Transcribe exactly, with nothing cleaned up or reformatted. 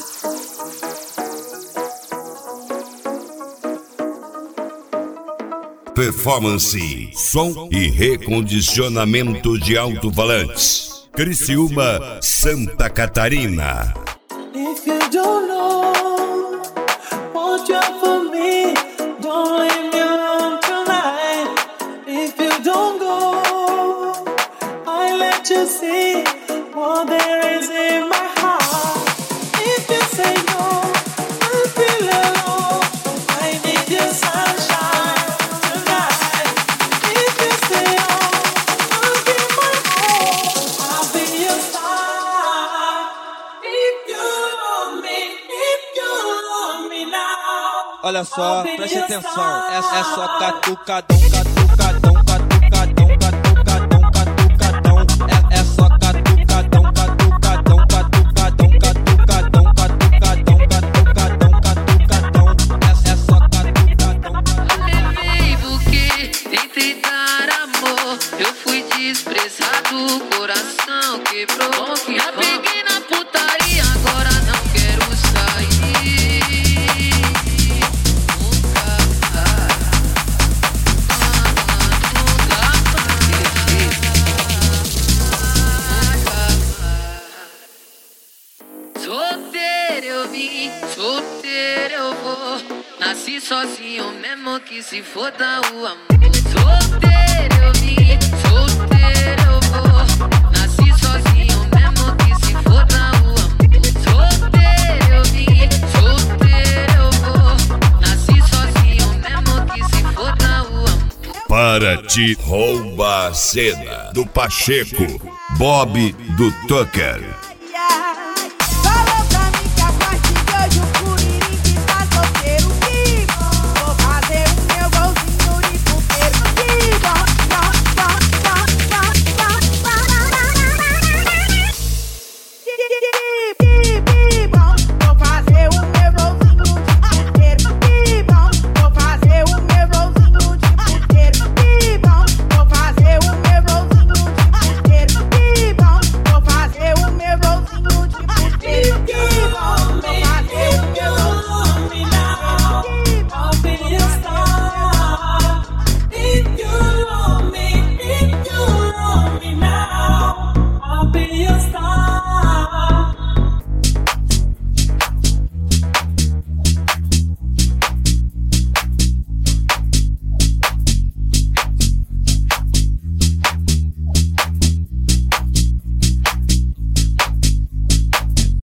Performance, som e recondicionamento de alto-falantes. Criciúma, Santa Catarina. If you don't know what you're for me, don't leave me alone tonight. If you don't go, I let you see what there is in my heart. If you say no, I feel alone. I need your sunshine. Olha só, preste atenção, é, é só catucadão, catucadão, catucadão, catucadão, catucadão. É, é só catucadão, catucadão, catucadão, catucadão, catucadão, catucadão, catucadão. É, é só catucadão. Levei buquê, tentei dar amor, eu fui desprezado, o coração quebrou. Já peguei na putaria, agora não quero sair. Solteiro eu vim, solteiro eu vou. Nasci sozinho mesmo que se foda o amor. Solteiro eu vim, solteiro eu vou. Nasci sozinho mesmo que se foda o amor. Solteiro eu vim, solteiro eu vou. Nasci sozinho mesmo que se foda o amor. Para te roubar a cena do Pacheco, Bob do Tucker. Yeah.